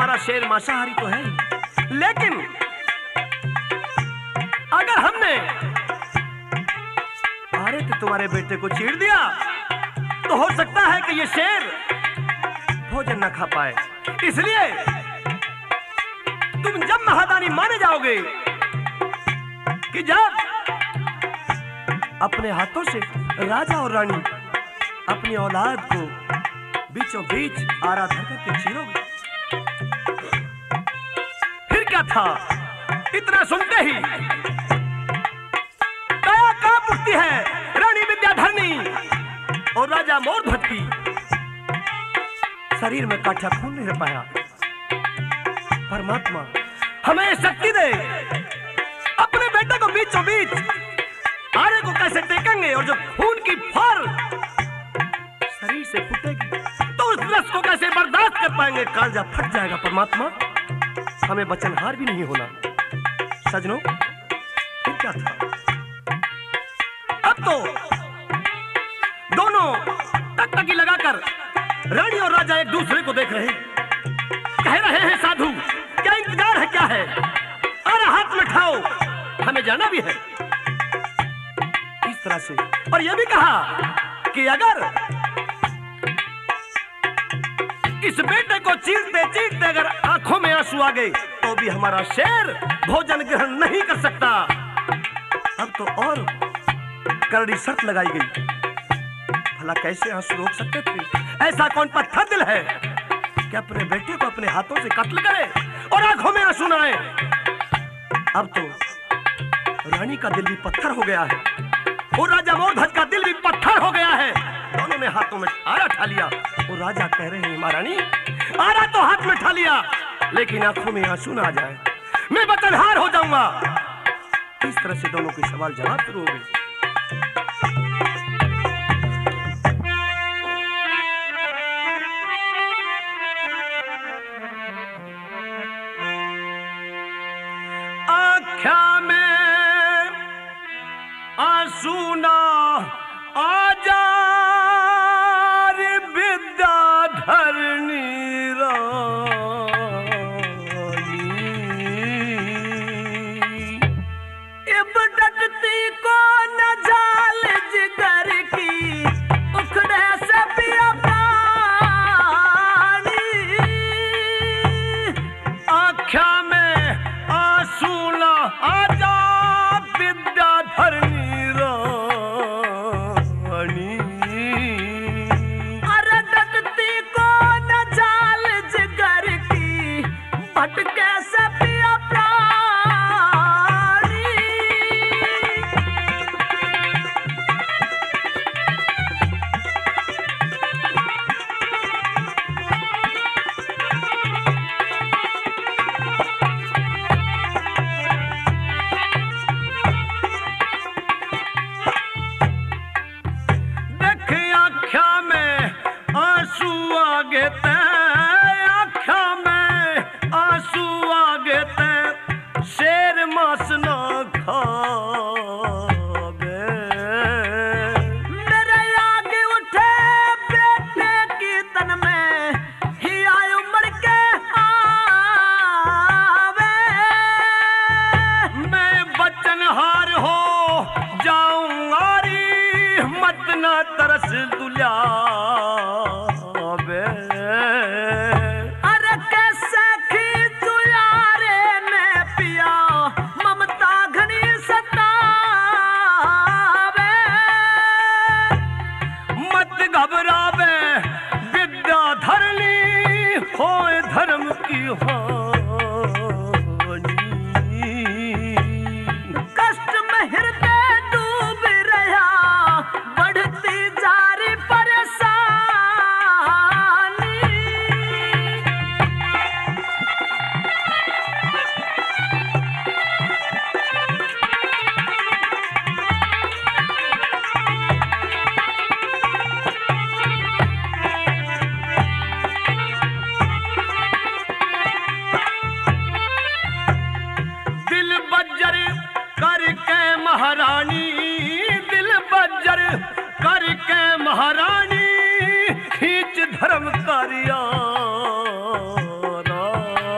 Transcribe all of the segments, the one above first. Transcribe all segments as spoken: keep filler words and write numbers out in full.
हमारा शेर मांसाहारी तो है, लेकिन अगर हमने अरे तो तुम्हारे बेटे को चीर दिया तो हो सकता है कि ये शेर भोजन न खा पाए। इसलिए तुम जब महादानी माने जाओगे कि जब अपने हाथों से राजा और रानी अपनी औलाद को बीचों बीच आरा धर करके चीरोगे। फिर क्या था, इतना सुनते ही काया कांप उठती है रानी विद्याधरणी और राजा मोरध्वज की शरीर में काठा खून नहीं रह पाया। परमात्मा हमें शक्ति दे, अपने बेटे को बीचों बीच आरे को कैसे टेकेंगे और जो खून की फौर शरीर से फूटेगी तो उस रस को कैसे बर्दाश्त कर पाएंगे। कालजा फट जाएगा। परमात्मा हमें वचनहार भी नहीं होना। सजनों फिर क्या था, अब तो दोनों टकटकी लगाकर रानी और राजा एक दूसरे को देख रहे हैं, कह रहे हैं साधु क्या इंतजार है, क्या है, अरे हाथ में उठाओ, हमें जाना भी है। इस तरह से और यह भी कहा कि अगर इस बेटे को चीरते चीरते अगर आंखों में आंसू आ गए तो भी हमारा शेर भोजन ग्रहण नहीं कर सकता। अब तो और करड़ी शर्त लगाई गई, भला कैसे आंसू रोक सकते थे? ऐसा कौन पत्थर दिल है कि अपने बेटे को अपने हाथों से कत्ल करे और आंखों में आंसू न आए? अब तो रानी का दिल भी पत्थर हो गया है और राजा मोरध्वज का दिल भी पत्थर हो गया है। दोनों ने हाथों में आरा उठा लिया और राजा कह रहे हैं महारानी आरा तो हाथ में उठा लिया लेकिन आंखों में आंसू ना आ जाए, मैं वचनहार हो जाऊंगा। इस तरह से दोनों के सवाल जवाब शुरू हो गए। आँखों में आंसू ना आ जा विद्याधरणी महारानी खींच धर्म कार्या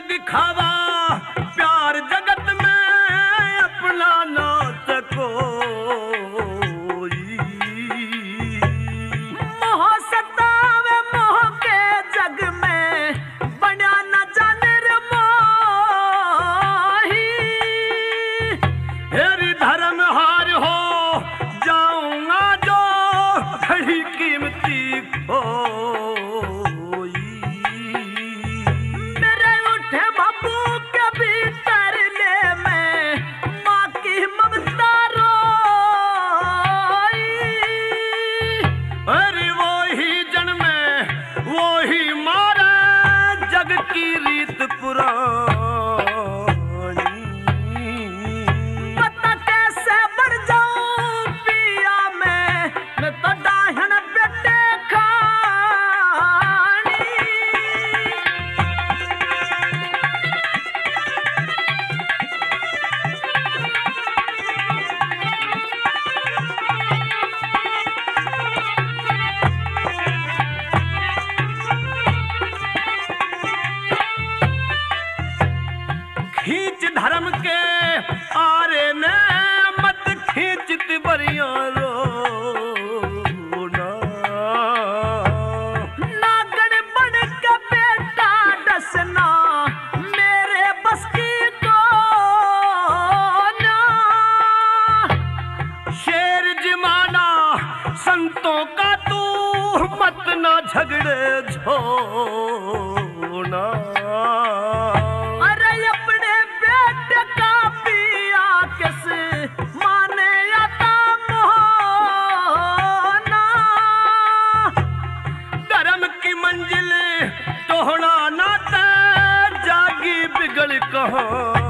दिखावा प्यार जगत में अपना ना सको मोह सतावे मोह के जग में बना न जाने रे मोही हेरी धर्म हार हो जाऊंगा जो घड़ी कीमती खो मेरे उठे बाबू के भीतर ले मैं माँ की ममता रोई अरे वो ही जन्मे वो ही मारा जग की रीत पुरानी पता कैसे बढ़ जाऊं पिया मैं मैं तो डाहन बेटे खानी खींच धर्म के आरे ने मत खींचत बरिया रोना नागण बन के बेटा डसना मेरे बस की को ना शेर जमाना संतों का तू मत ना झगड़े झोना अरे अपने बेटे का पिया किस माने आता मोहना धर्म की मंजिल तोहना नाता जागी बिगड़ कहाँ